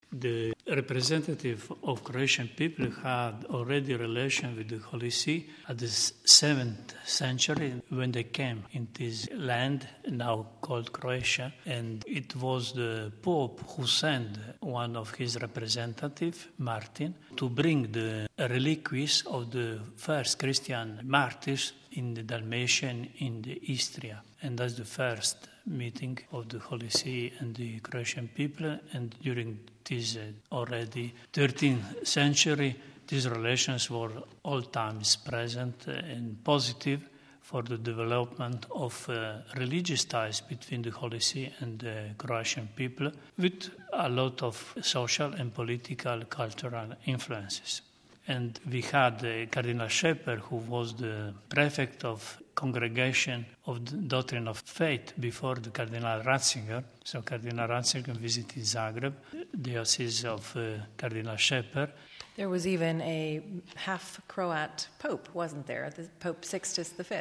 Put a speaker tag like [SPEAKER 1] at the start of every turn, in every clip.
[SPEAKER 1] The representative of Croatian people had already relation with the Holy See at the 7th century when they came in this land now called Croatia. And it was the Pope who sent one of his representatives, Martin, to bring the reliques of the first Christian martyrs in the Dalmatian, in the Istria. And that's the first meeting of the Holy See and the Croatian people. And during this already 13th century, these relations were all times present and positive for the development of religious ties between the Holy See and the Croatian people, with a lot of social and political, cultural influences. And we had Cardinal Shepherd, who was the prefect of Congregation of the Doctrine of Faith before the Cardinal Ratzinger. So Cardinal Ratzinger visited Zagreb, diocese of Cardinal Shepherd.
[SPEAKER 2] There was even a half-Croat pope, wasn't there? The Pope Sixtus V.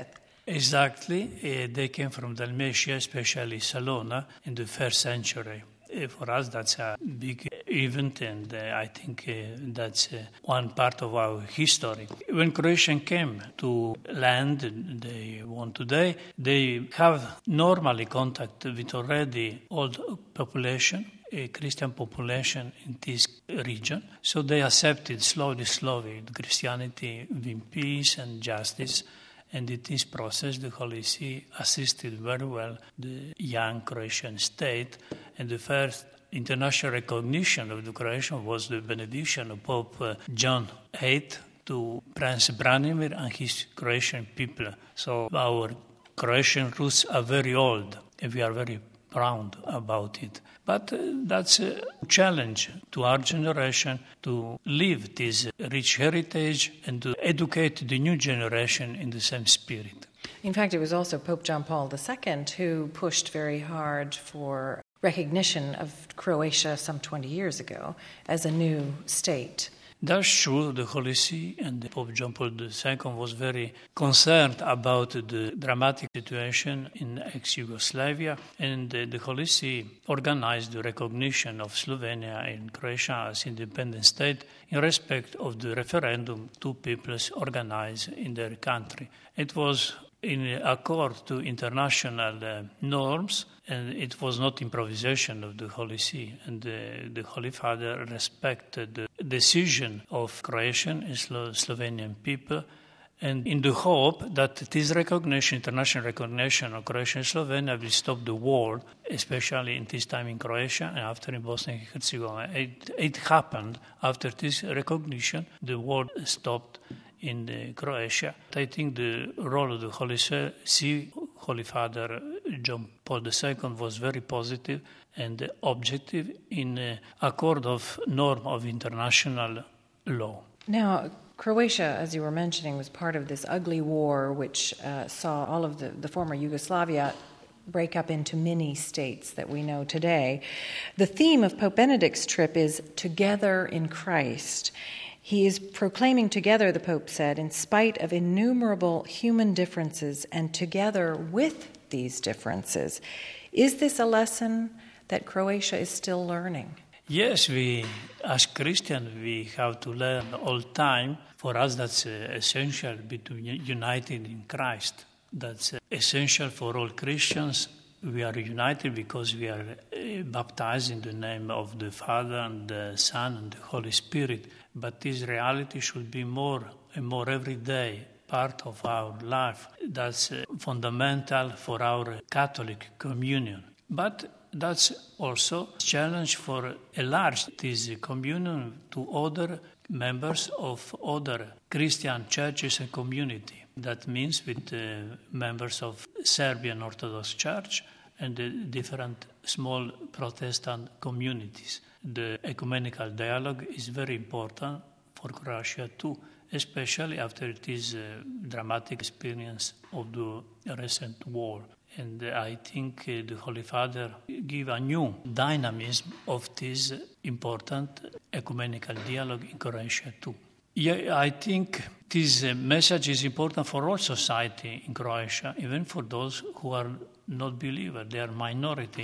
[SPEAKER 1] Exactly. They came from Dalmatia, especially Salona, in the 1st century. For us, that's a big event, and I think that's one part of our history. When Croatians came to land they want today, they have normally contact with already old population, a Christian population in this region. So they accepted slowly Christianity with peace and justice. And in this process, the Holy See assisted very well the young Croatian state. And the first international recognition of the Croatian was the benediction of Pope John VIII to Prince Branimir and his Croatian people. So our Croatian roots are very old, and we are very proud about it. But that's a challenge to our generation to live this rich heritage and to educate the new generation in the same spirit.
[SPEAKER 2] In fact, it was also Pope John Paul II who pushed very hard for recognition of Croatia some 20 years ago as a new state.
[SPEAKER 1] That's true. The Holy See and Pope John Paul II was very concerned about the dramatic situation in ex-Yugoslavia, and the Holy See organized the recognition of Slovenia and Croatia as independent state in respect of the referendum two peoples organized in their country. It was in accord to international norms, and it was not improvisation of the Holy See. And the Holy Father respected the decision of Croatian and Slovenian people, and in the hope that this recognition, international recognition of Croatia and Slovenia, will stop the war, especially in this time in Croatia and after in Bosnia and Herzegovina. It happened after this recognition, the war stopped in Croatia. I think the role of the Holy See, Holy Father John Paul II, was very positive and objective in accord of norm of international law.
[SPEAKER 2] Now, Croatia, as you were mentioning, was part of this ugly war which saw all of the former Yugoslavia break up into mini states that we know today. The theme of Pope Benedict's trip is Together in Christ. He is proclaiming together, the Pope said, in spite of innumerable human differences and together with these differences. Is this a lesson that Croatia is still learning?
[SPEAKER 1] Yes, we, as Christians, we have to learn all time. For us, that's essential to be united in Christ. That's essential for all Christians. We are united because we are baptized in the name of the Father and the Son and the Holy Spirit. But this reality should be more and more every day part of our life. That's fundamental for our Catholic communion. But that's also a challenge for enlarge this communion to other members of other Christian churches and community. That means with members of Serbian Orthodox Church and the different small Protestant communities. The ecumenical dialogue is very important for Croatia too, especially after this dramatic experience of the recent war. And I think the Holy Father gave a new dynamism of this important ecumenical dialogue in Croatia too. Yeah, I think this message is important for all society in Croatia, even for those who are not believers. They are minority,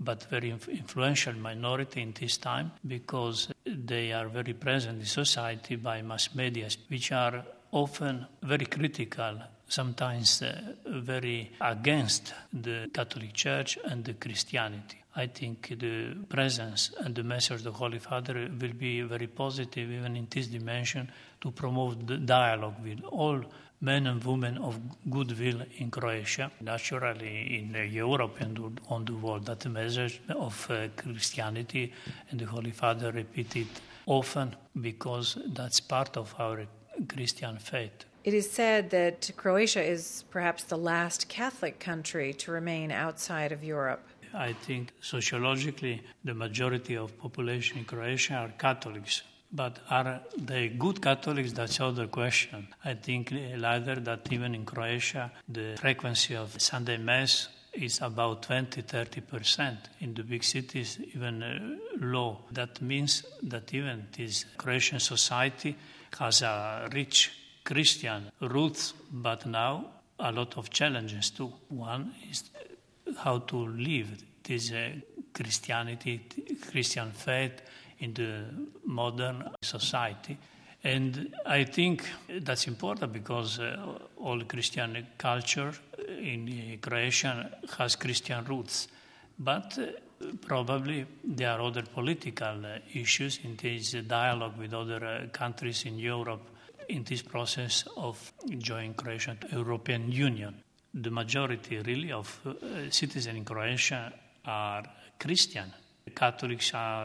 [SPEAKER 1] but very influential minority in this time because they are very present in society by mass media, which are often very critical, sometimes very against the Catholic Church and the Christianity. I think the presence and the message of the Holy Father will be very positive even in this dimension to promote the dialogue with all men and women of goodwill in Croatia, naturally in Europe and on the world. That the message of Christianity and the Holy Father repeated often because that's part of our Christian faith.
[SPEAKER 2] It is said that Croatia is perhaps the last Catholic country to remain outside of Europe.
[SPEAKER 1] I think sociologically the majority of population in Croatia are Catholics. But are they good Catholics? That's another question. I think either that even in Croatia the frequency of Sunday Mass is about 20-30%. In the big cities even low. That means that even this Croatian society has a rich Christian roots, but now a lot of challenges too. One is how to live this Christianity, Christian faith in the modern society. And I think that's important because all Christian culture in Croatia has Christian roots. But probably there are other political issues in this dialogue with other countries in Europe in this process of joining Croatia to the European Union. The majority really of citizens in Croatia are Christian. Catholics are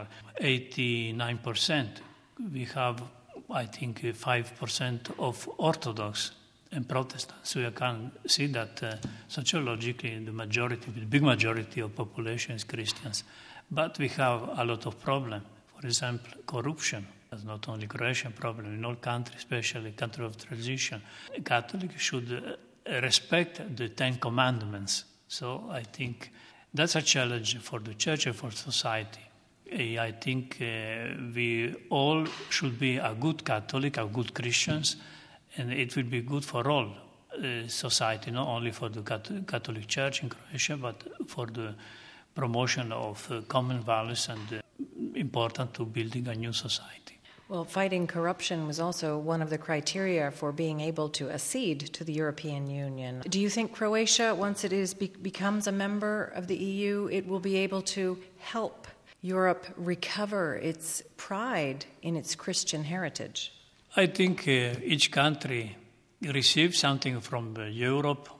[SPEAKER 1] 89%. We have, I think, 5% of Orthodox and Protestants. So you can see that sociologically the big majority of population is Christians. But we have a lot of problems. For example, corruption. That's not only Croatian problem. In all countries, especially country of transition, Catholics should respect the Ten Commandments. So I think that's a challenge for the Church and for society. I think we all should be a good Catholic, a good Christians, and it will be good for all society, not only for the Catholic Church in Croatia, but for the promotion of common values and important to building a new society.
[SPEAKER 2] Well, fighting corruption was also one of the criteria for being able to accede to the European Union. Do you think Croatia, once it becomes a member of the EU, it will be able to help Europe recover its pride in its Christian heritage?
[SPEAKER 1] I think each country receives something from European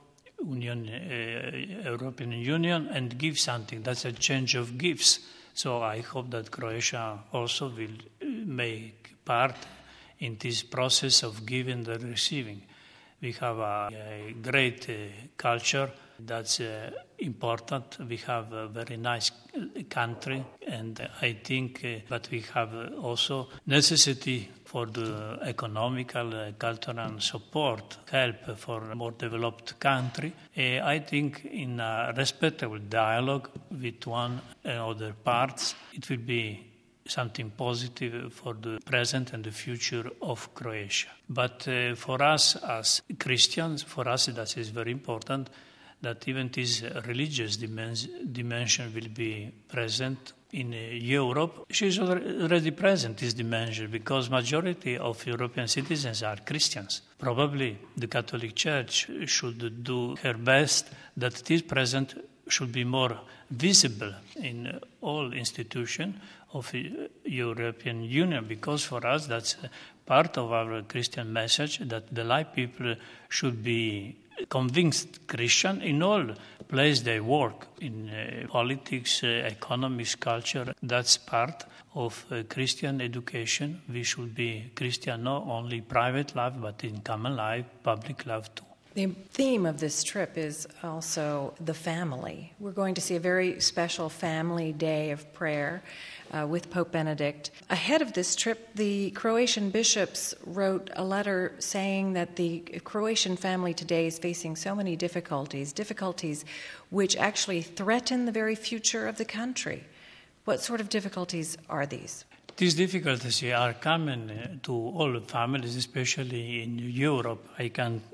[SPEAKER 1] Union and gives something. That's a change of gifts. So I hope that Croatia also will make part in this process of giving and receiving. We have a great culture that's important. We have a very nice country, and I think that we have also necessity for the economical, cultural support, help for a more developed country. I think in a respectable dialogue with one and other parts, it will be something positive for the present and the future of Croatia. But for us as Christians, for us that is very important that even this religious dimension will be present in Europe. She is already present, this dimension, because majority of European citizens are Christians. Probably the Catholic Church should do her best that this present should be more visible in all institutions of the European Union, because for us that's part of our Christian message that the lay people should be convinced Christian in all places they work, in politics, economics, culture. That's part of Christian education. We should be Christian not only private life, but in common life, public life too.
[SPEAKER 2] The theme of this trip is also the family. We're going to see a very special family day of prayer with Pope Benedict. Ahead of this trip, the Croatian bishops wrote a letter saying that the Croatian family today is facing so many difficulties which actually threaten the very future of the country. What sort of difficulties are these?
[SPEAKER 1] These difficulties are common to all families, especially in Europe. I can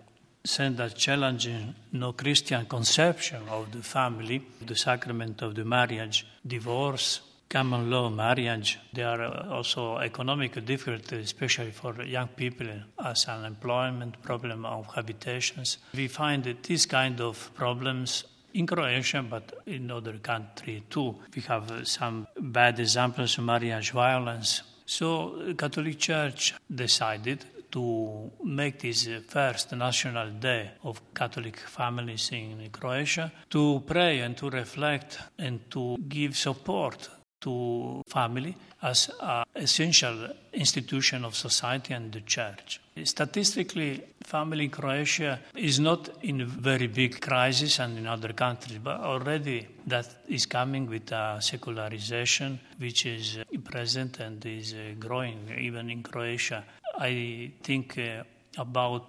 [SPEAKER 1] sense that challenging no Christian conception of the family, the sacrament of the marriage, divorce, common law marriage. There are also economic difficulties, especially for young people, as unemployment, problem of habitations. We find that these kind of problems in Croatia, but in other countries too. We have some bad examples of marriage violence. So the Catholic Church decided to make this first national day of Catholic families in Croatia, to pray and to reflect and to give support to family as an essential institution of society and the church. Statistically, family in Croatia is not in very big crisis and in other countries, but already that is coming with a secularization which is present and is growing even in Croatia. I think about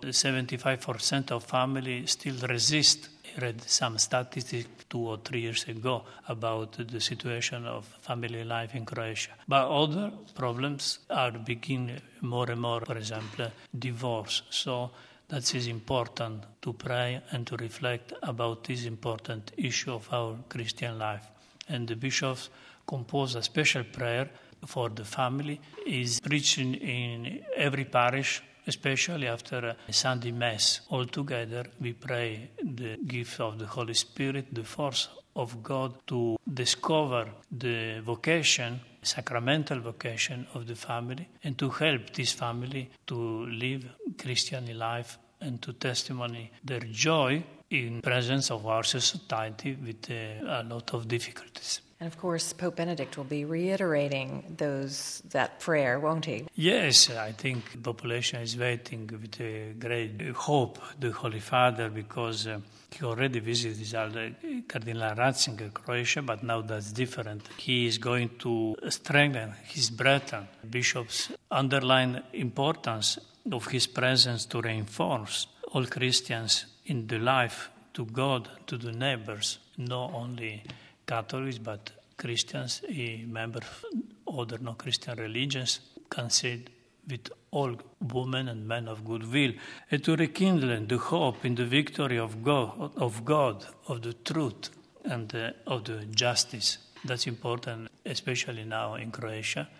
[SPEAKER 1] 75% of families still resist. I read some statistics 2 or 3 years ago about the situation of family life in Croatia. But other problems are beginning more and more, for example, divorce. So that is important to pray and to reflect about this important issue of our Christian life. And the bishops composed a special prayer for the family, is preaching in every parish, especially after a Sunday Mass. All together we pray the gift of the Holy Spirit, the force of God to discover the vocation, sacramental vocation of the family, and to help this family to live Christian life and to testimony their joy in presence of our society with a lot of difficulties.
[SPEAKER 2] And of course, Pope Benedict will be reiterating that prayer, won't he?
[SPEAKER 1] Yes, I think the population is waiting with a great hope, the Holy Father, because he already visited Cardinal Ratzinger, Croatia, but now that's different. He is going to strengthen his brethren. Bishops underline importance of his presence to reinforce all Christians in the life to God, to the neighbors, not only Catholics, but Christians, members of other non-Christian religions, considered with all women and men of goodwill, and to rekindle the hope in the victory of God, of the truth, and of the justice. That's important, especially now in Croatia,